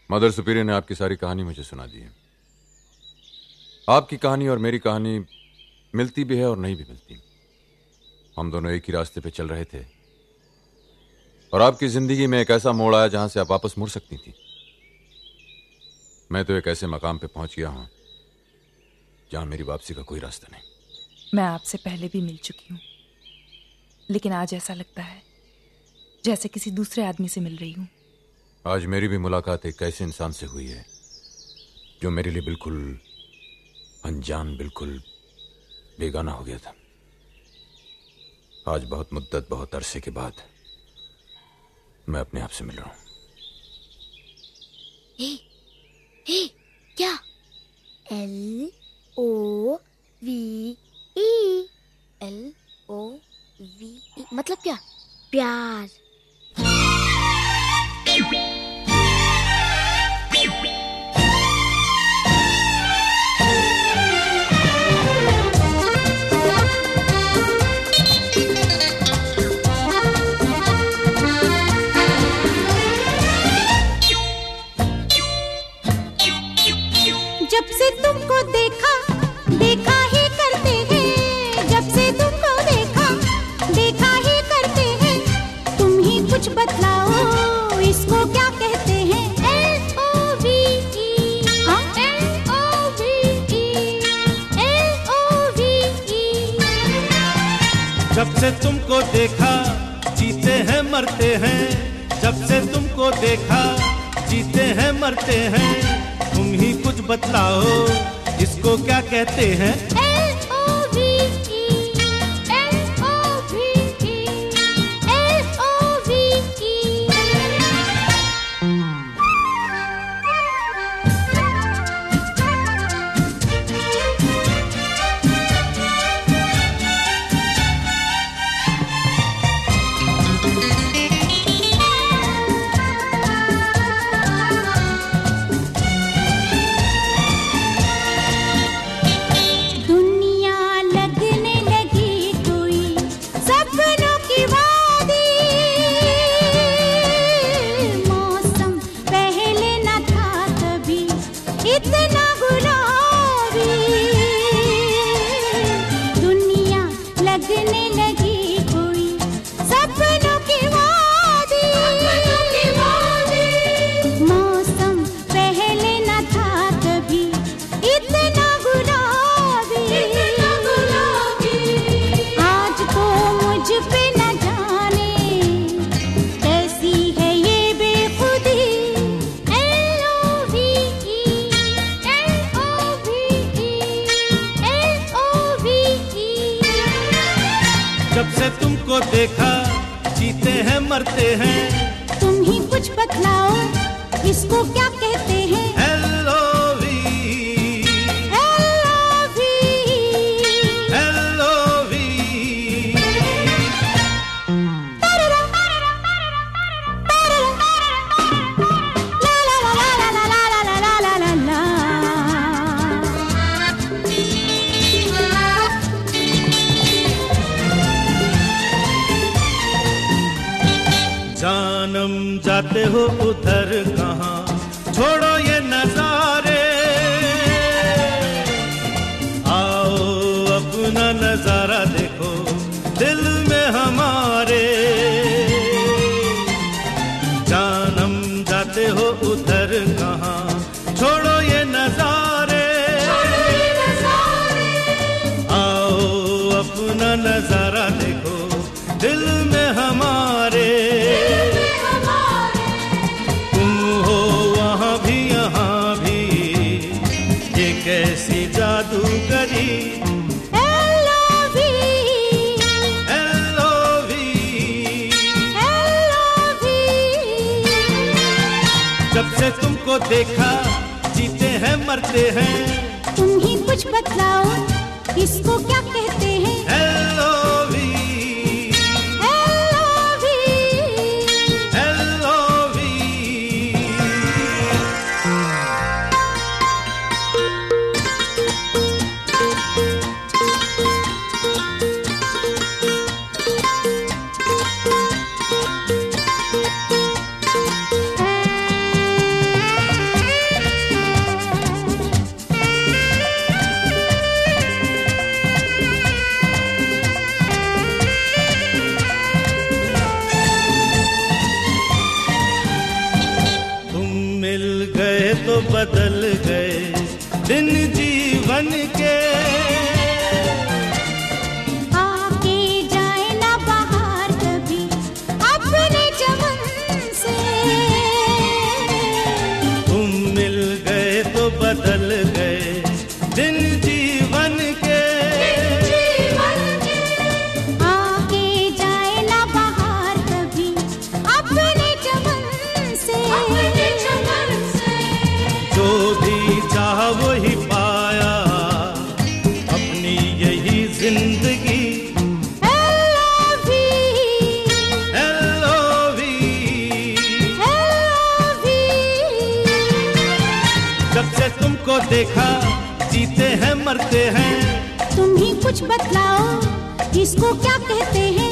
Mother superior ने आपकी सारी कहानी मुझे सुना दी है। आपकी कहानी और मेरी कहानी मिलती भी है और नहीं भी मिलती। हम दोनों एक ही रास्ते पे चल रहे थे और आपकी जिंदगी में एक ऐसा मोड़ आया जहां से आप वापस मुड़ सकती थी। मैं तो एक ऐसे मकाम पे पहुंच गया हूं जहां मेरी वापसी का कोई रास्ता नहीं। मैं आपसे पहले भी मिल चुकी हूं, लेकिन आज ऐसा लगता है जैसे किसी दूसरे आदमी से मिल रही हूं। आज मेरी भी मुलाकात एक ऐसे इंसान से हुई है जो मेरे लिए बिल्कुल अनजान, बिल्कुल बेगाना हो गया था। आज बहुत मुद्दत, बहुत अरसे के बाद मैं अपने आप से मिल रहा हूं। क्या? LOVE। LOVE मतलब क्या? प्यार। जब से तुमको देखा देखा ही करते हैं, जब से तुमको देखा देखा ही करते हैं। तुम ही कुछ बतलाओ, इसको क्या कहते हैं? LOVE। हाँ? LOVE। जब से तुमको देखा जीते हैं मरते हैं, जब से तुमको देखा जीते हैं मरते हैं। तुम ही कुछ बतलाओ, इसको क्या कहते हैं? LOVE। जब से तुमको देखा जीते हैं मरते हैं। तुम ही कुछ बतलाओ, इसको क्या कहते हैं? LOVE। जानम जाते हो उधर कहाँ, छोड़ो ये नजारे। आओ अपना नजारा देखो दिल में हमारे। जानम जाते हो उधर कहाँ, छोड़ो ये नजारे। आओ अपना नजारा देखो दिल में हमारे। कैसी जादूगरी। LOVE। जब से तुमको देखा जीते हैं मरते हैं। तुम ही कुछ बतलाओ, इसको क्या कहते हैं? LOVE। तो बदल गए दिन जीवन के। आके जाए ना बाहर कभी अपने चमन से। तुम मिल गए तो बदल गए दिन जीवन के। आके जाए ना बाहर कभी अपने चमन से। जो भी चाहा वही पाया अपनी यही जिंदगी। जब से तुमको देखा जीते हैं मरते हैं। तुम ही कुछ बतलाओ इसको क्या कहते हैं।